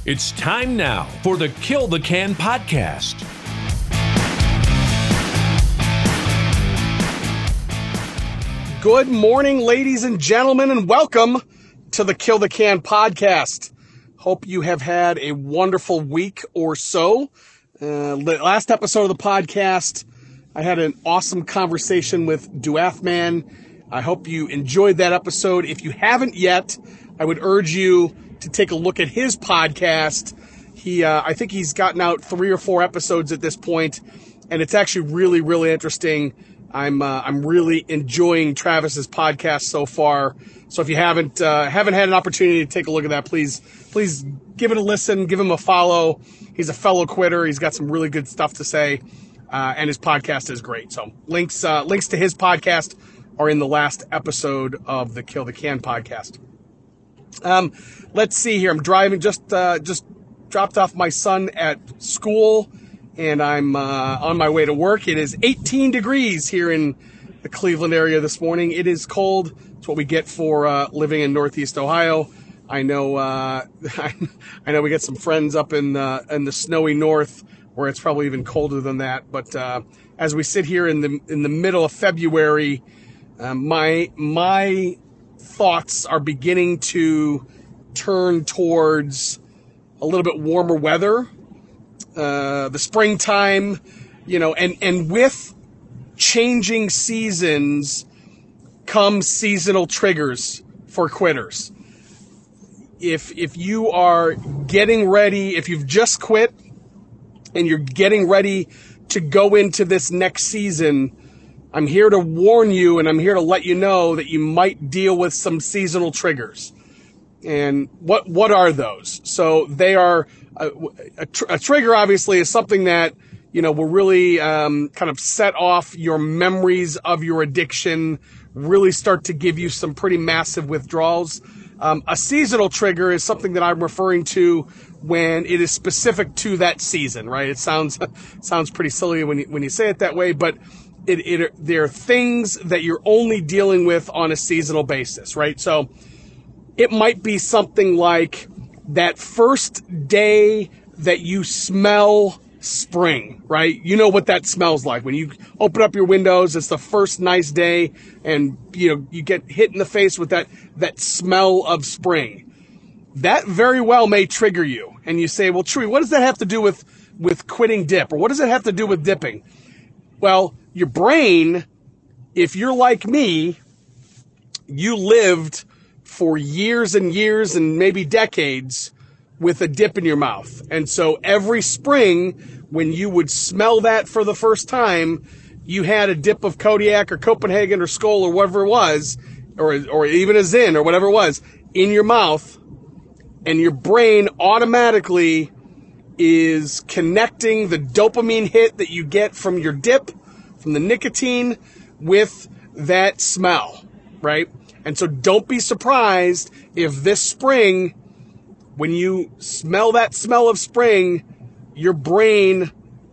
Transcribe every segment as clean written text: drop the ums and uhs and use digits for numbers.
It's time now for the Kill the Can podcast. Good morning, ladies and gentlemen, and welcome to the Kill the Can podcast. Hope you have had a wonderful week or so. Last episode of the podcast, I had an awesome conversation with Duathman. I hope you enjoyed that episode. If you haven't yet, I would urge you to take a look at his podcast. I think he's gotten out 3 or 4 episodes at this point, and it's actually really, really interesting. I'm really enjoying Travis's podcast so far. So if you haven't had an opportunity to take a look at that, please give it a listen, give him a follow. He's a fellow quitter. He's got some really good stuff to say, and his podcast is great. So links to his podcast are in the last episode of the Kill the Can podcast. Let's see here. I'm driving, just dropped off my son at school, and I'm on my way to work. It is 18 degrees here in the Cleveland area this morning. It is cold. It's what we get for living in Northeast Ohio. I know I know we got some friends up in the snowy north where it's probably even colder than that. But as we sit here in the middle of February, my thoughts are beginning to turn towards a little bit warmer weather, the springtime, and with changing seasons come seasonal triggers for quitters. If you are getting ready, if you've just quit and you're getting ready to go into this next season, I'm here to warn you, and I'm here to let you know that you might deal with some seasonal triggers. And what are those? So they are a trigger. Obviously, is something that will really kind of set off your memories of your addiction, really start to give you some pretty massive withdrawals. A seasonal trigger is something that I'm referring to when it is specific to that season. Right? It sounds pretty silly when you say it that way, but there are things that you're only dealing with on a seasonal basis, right? So it might be something like that first day that you smell spring, right? You know what that smells like. When you open up your windows, it's the first nice day, and you get hit in the face with that smell of spring. That very well may trigger you. And you say, well, Chewy, what does that have to do with quitting dip? Or what does it have to do with dipping? Well, your brain, if you're like me, you lived for years and years and maybe decades with a dip in your mouth. And so every spring, when you would smell that for the first time, you had a dip of Kodiak or Copenhagen or Skol or whatever it was, or even a Zin or whatever it was, in your mouth, and your brain automatically is connecting the dopamine hit that you get from your dip, from the nicotine, with that smell, right? And so don't be surprised if this spring, when you smell that smell of spring, your brain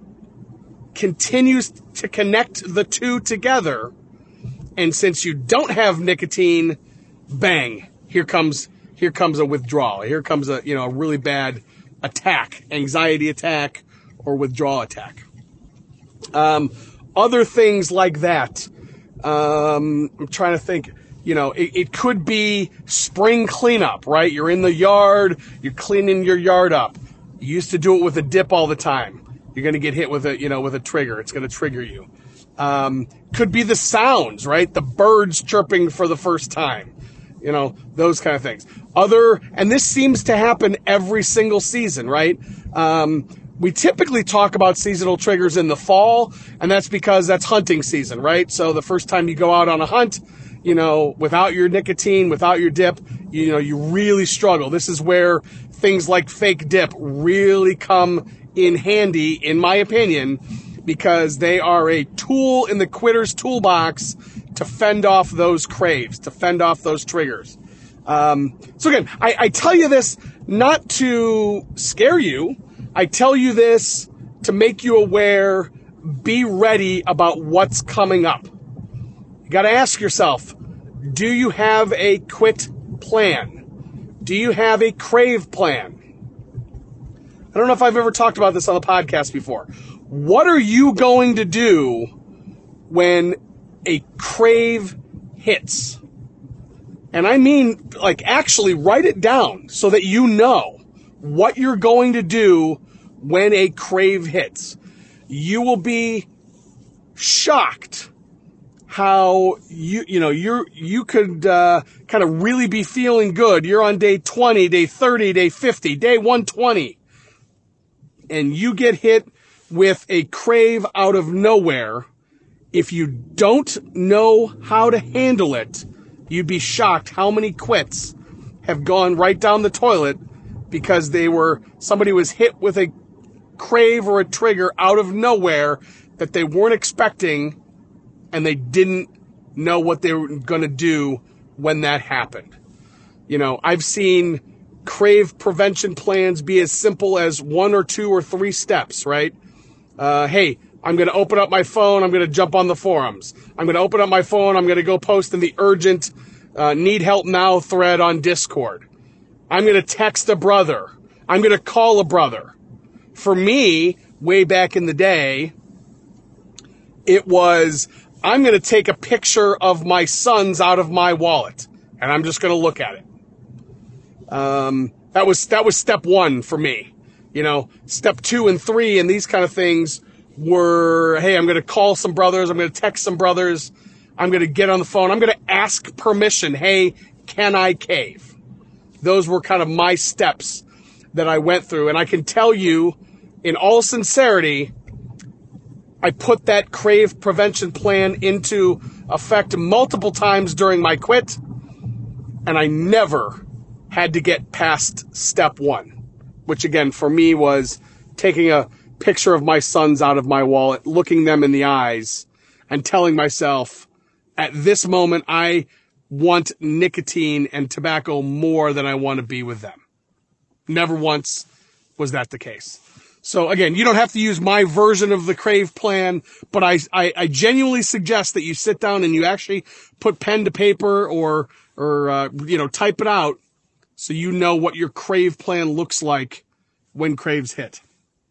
continues to connect the two together. And since you don't have nicotine, bang, here comes a withdrawal. Here comes a really bad attack, anxiety attack or withdrawal attack. Other things like that. I'm trying to think, it could be spring cleanup, right? You're in the yard, you're cleaning your yard up. You used to do it with a dip all the time. You're going to get hit with a trigger. It's going to trigger you. Could be the sounds, right? The birds chirping for the first time. Those kind of things. And this seems to happen every single season, right? We typically talk about seasonal triggers in the fall, and that's because that's hunting season, right? So the first time you go out on a hunt, without your nicotine, without your dip, you really struggle. This is where things like fake dip really come in handy, in my opinion, because they are a tool in the quitter's toolbox to fend off those craves, to fend off those triggers. So again, I tell you this not to scare you. I tell you this to make you aware, be ready about what's coming up. You got to ask yourself, do you have a quit plan? Do you have a crave plan? I don't know if I've ever talked about this on the podcast before. What are you going to do when a crave hits? And I mean, like, actually write it down so that you know what you're going to do when a crave hits. You will be shocked how you could kind of really be feeling good. You're on day 20, day 30, day 50, day 120, and you get hit with a crave out of nowhere. If you don't know how to handle it, you'd be shocked how many quits have gone right down the toilet because somebody was hit with a crave or a trigger out of nowhere that they weren't expecting, and they didn't know what they were going to do when that happened. I've seen crave prevention plans be as simple as 1 or 2 or 3 steps, right? Hey, I'm going to open up my phone. I'm going to jump on the forums. I'm going to open up my phone. I'm going to go post in the urgent need help now thread on Discord. I'm going to text a brother. I'm going to call a brother. For me, way back in the day, it was, I'm going to take a picture of my sons out of my wallet, and I'm just going to look at it. That was step 1 for me. Step 2 and 3 and these kind of things were, hey, I'm going to call some brothers. I'm going to text some brothers. I'm going to get on the phone. I'm going to ask permission. Hey, can I cave? Those were kind of my steps that I went through. And I can tell you, in all sincerity, I put that crave prevention plan into effect multiple times during my quit, and I never had to get past step 1, which again for me was taking a picture of my sons out of my wallet, looking them in the eyes, and telling myself, at this moment, I want nicotine and tobacco more than I want to be with them. Never once was that the case. So again, you don't have to use my version of the crave plan, but I genuinely suggest that you sit down and you actually put pen to paper or type it out so you know what your crave plan looks like when craves hit.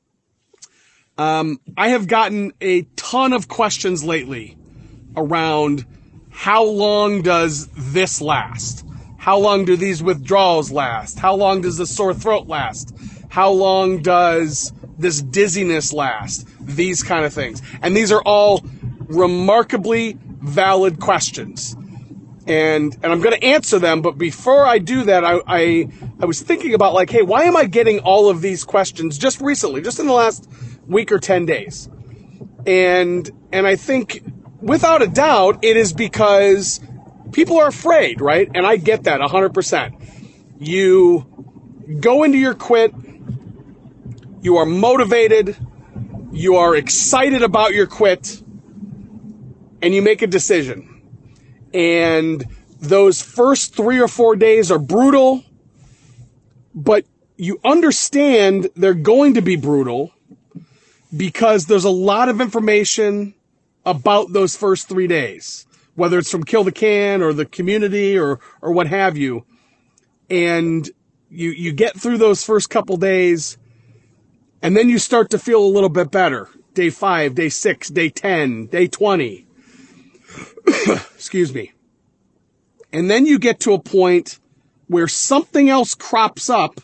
I have gotten a ton of questions lately around how long does this last? How long do these withdrawals last? How long does the sore throat last? How long does this dizziness last? These kind of things. And these are all remarkably valid questions. And I'm going to answer them, but before I do that, I was thinking about, like, hey, why am I getting all of these questions just recently, just in the last week or 10 days? And I think, without a doubt, it is because people are afraid, right? And I get that 100%. You go into your quit, you are motivated, you are excited about your quit, and you make a decision. And those first 3 or 4 days are brutal, but you understand they're going to be brutal because there's a lot of information about those first 3 days, whether it's from Kill the Can or the community or what have you. And you get through those first couple days, and then you start to feel a little bit better. Day 5, day 6, day 10, day 20. Excuse me. And then you get to a point where something else crops up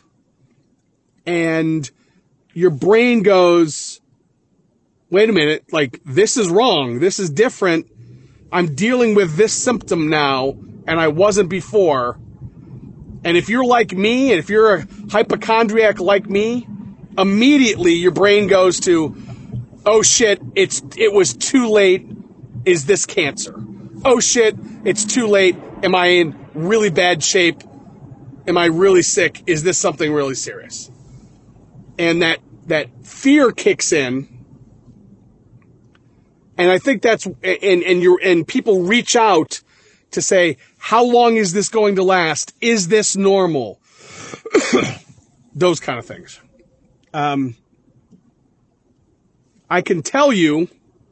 and your brain goes, wait a minute, like, this is wrong. This is different. I'm dealing with this symptom now, and I wasn't before. And if you're like me, and if you're a hypochondriac like me, immediately your brain goes to, oh shit, it was too late. Is this cancer? Oh shit, it's too late. Am I in really bad shape? Am I really sick? Is this something really serious? And that fear kicks in. And I think that's, and people reach out to say, how long is this going to last? Is this normal? Those kind of things. I can tell you,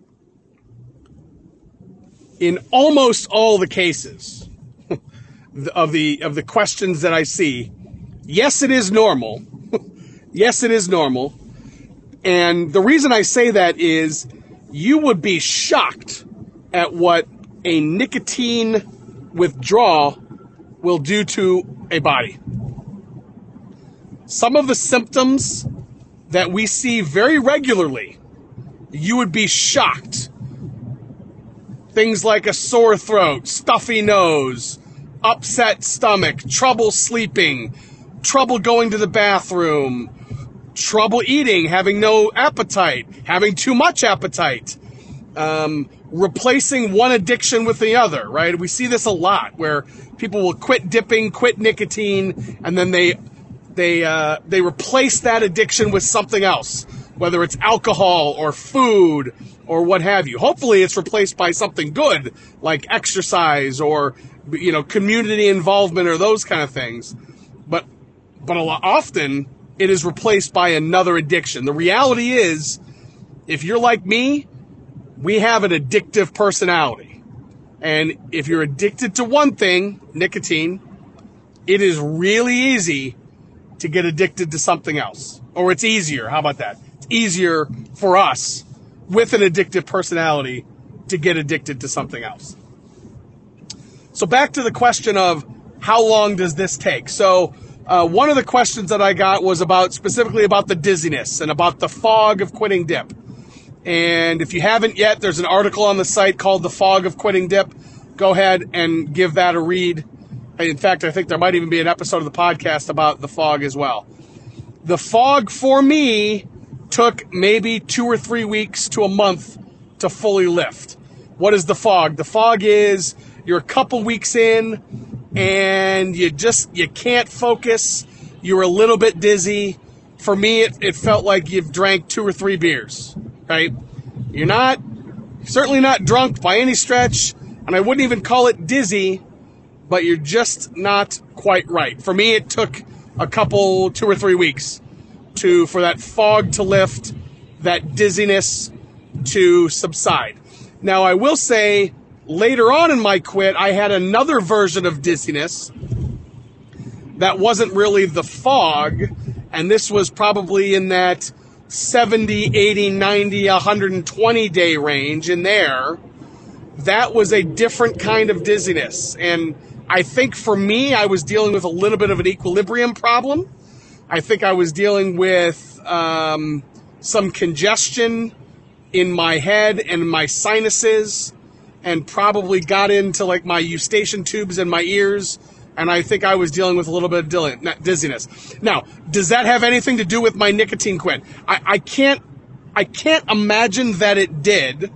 in almost all the cases of the questions that I see, yes, it is normal. Yes, it is normal. And the reason I say that is you would be shocked at what a nicotine withdrawal will do to a body. Some of the symptoms that we see very regularly, you would be shocked. Things like a sore throat, stuffy nose, upset stomach, trouble sleeping, trouble going to the bathroom, trouble eating, having no appetite, having too much appetite, replacing one addiction with the other, right? We see this a lot where people will quit dipping, quit nicotine, and then they replace that addiction with something else, whether it's alcohol or food or what have you. Hopefully it's replaced by something good like exercise or, community involvement or those kind of things. But often it is replaced by another addiction. The reality is, if you're like me, we have an addictive personality. And if you're addicted to one thing, nicotine, it is really easy to get addicted to something else. Or it's easier. How about that? It's easier for us with an addictive personality to get addicted to something else. So back to the question of how long does this take? So one of the questions that I got was specifically about the dizziness and about the fog of quitting dip. And if you haven't yet, there's an article on the site called The Fog of Quitting Dip. Go ahead and give that a read. In fact, I think there might even be an episode of the podcast about the fog as well. The fog for me took maybe 2 or 3 weeks to a month to fully lift. What is the fog? The fog is you're a couple weeks in and you can't focus. You're a little bit dizzy. For me, it felt like you've drank 2 or 3 beers, right? You're certainly not drunk by any stretch, and I wouldn't even call it dizzy, but you're just not quite right. For me, it took a couple, 2 or 3 weeks for that fog to lift, that dizziness to subside. Now, I will say, later on in my quit, I had another version of dizziness that wasn't really the fog, and this was probably in that 70, 80, 90, 120 day range in there. That was a different kind of dizziness. And I think for me, I was dealing with a little bit of an equilibrium problem. I think I was dealing with some congestion in my head and my sinuses, and probably got into like my eustachian tubes in my ears. And I think I was dealing with a little bit of dizziness. Now, does that have anything to do with my nicotine quit? I can't imagine that it did,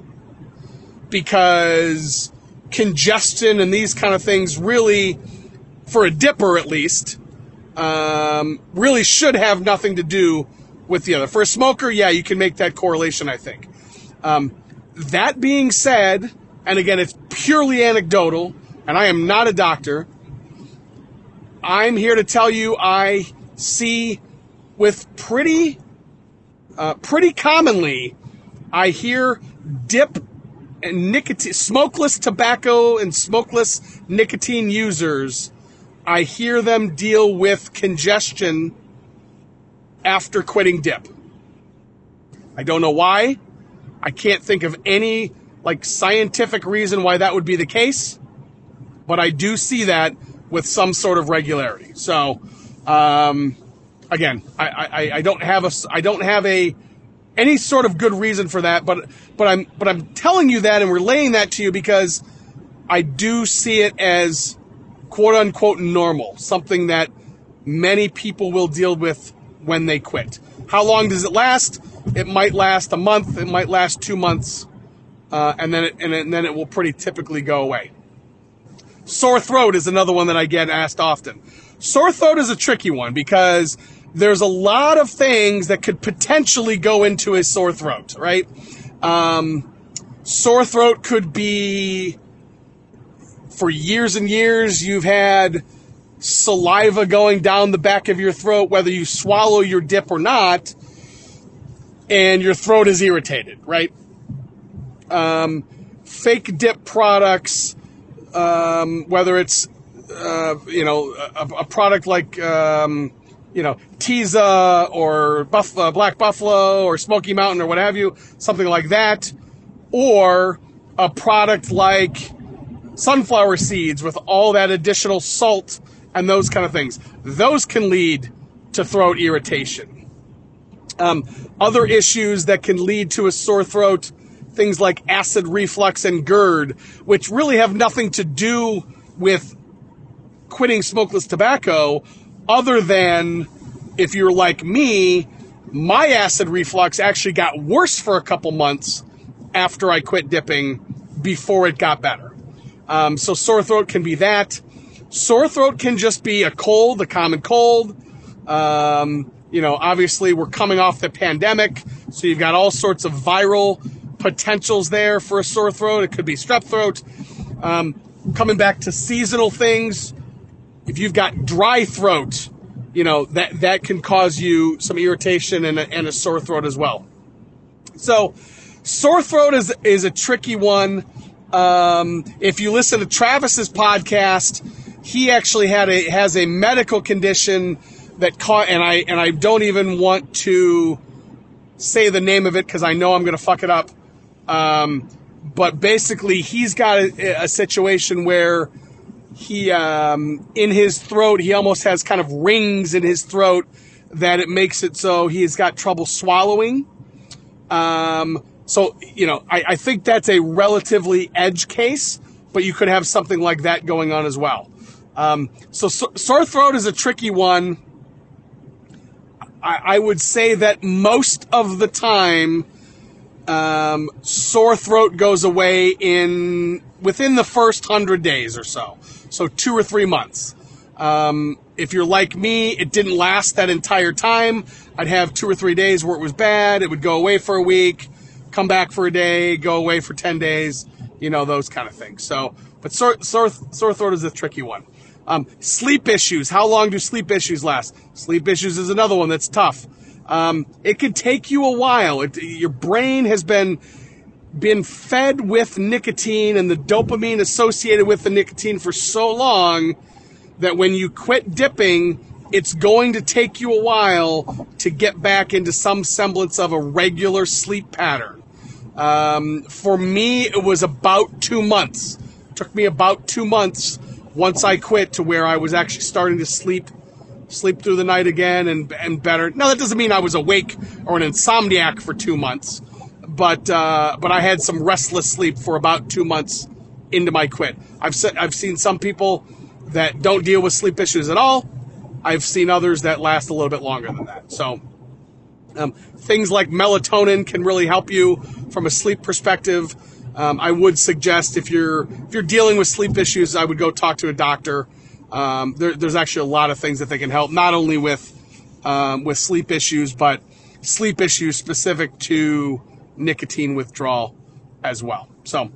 because congestion and these kind of things really, for a dipper at least, really should have nothing to do with the other. For a smoker, yeah, you can make that correlation, I think. That being said, and again, it's purely anecdotal, and I am not a doctor, I'm here to tell you I see with pretty commonly, I hear dip and nicotine, smokeless tobacco and smokeless nicotine users, I hear them deal with congestion after quitting dip. I don't know why. I can't think of any scientific reason why that would be the case, but I do see that with some sort of regularity. So, again, I don't have any sort of good reason for that, but I'm telling you that and relaying that to you because I do see it as quote unquote normal, something that many people will deal with when they quit. How long does it last? It might last a month. It might last 2 months, and then it will pretty typically go away. Sore throat is another one that I get asked often. Sore throat is a tricky one because there's a lot of things that could potentially go into a sore throat, right? Sore throat could be, for years and years, you've had saliva going down the back of your throat, whether you swallow your dip or not, and your throat is irritated, right? Fake dip products, whether it's, a product like Teza or Black Buffalo or Smoky Mountain or what have you, something like that, or a product like sunflower seeds with all that additional salt and those kind of things. Those can lead to throat irritation. Other issues that can lead to a sore throat, things like acid reflux and GERD, which really have nothing to do with quitting smokeless tobacco, other than if you're like me, my acid reflux actually got worse for a couple months after I quit dipping before it got better. So sore throat can be that. Sore throat can just be a cold, a common cold. Obviously we're coming off the pandemic, so you've got all sorts of viral potentials there for a sore throat. It could be strep throat. Coming back to seasonal things, if you've got dry throat, that can cause you some irritation and a sore throat as well. So sore throat is a tricky one. If you listen to Travis's podcast, he actually has a medical condition that and I don't even want to say the name of it because I know I'm going to fuck it up. But basically, he's got a situation where he, in his throat, he almost has kind of rings in his throat that it makes it so he's got trouble swallowing. So, I think that's a relatively edge case, but you could have something like that going on as well. So sore throat is a tricky one. I would say that most of the time, sore throat goes away within the first 100 days or so. So 2 or 3 months. If you're like me, it didn't last that entire time. I'd have 2 or 3 days where it was bad. It would go away for a week, come back for a day, go away for 10 days, those kind of things. So, but sore throat is a tricky one. Sleep issues. How long do sleep issues last? Sleep issues is another one that's tough. It could take you a while. Your brain has been fed with nicotine and the dopamine associated with the nicotine for so long that when you quit dipping, it's going to take you a while to get back into some semblance of a regular sleep pattern. For me, it was about 2 months. It took me about 2 months once I quit to where I was actually starting to sleep through the night again and better. Now, that doesn't mean I was awake or an insomniac for 2 months, but I had some restless sleep for about 2 months into my quit. I've seen some people that don't deal with sleep issues at all. I've seen others that last a little bit longer than that. So things like melatonin can really help you from a sleep perspective. I would suggest if you're dealing with sleep issues, I would go talk to a doctor. There's actually a lot of things that they can help, not only with sleep issues, but sleep issues specific to nicotine withdrawal as well. So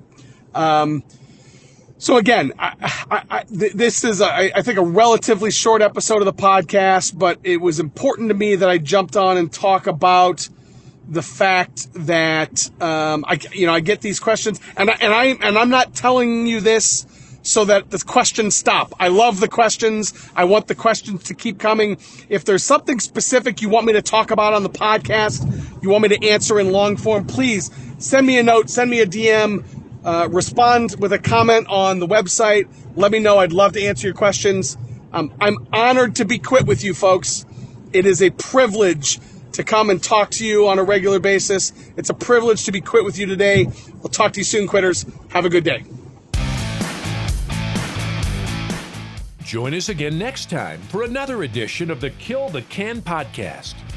again, this is, I think, a relatively short episode of the podcast, but it was important to me that I jumped on and talk about the fact that I get these questions, and I'm not telling you this so that the questions stop. I love the questions. I want the questions to keep coming. If there's something specific you want me to talk about on the podcast, you want me to answer in long form, please send me a note, send me a DM, respond with a comment on the website. Let me know. I'd love to answer your questions. I'm honored to be quit with you folks. It is a privilege to come and talk to you on a regular basis. It's a privilege to be quit with you today. We'll talk to you soon, quitters. Have a good day. Join us again next time for another edition of the Kill the Can podcast.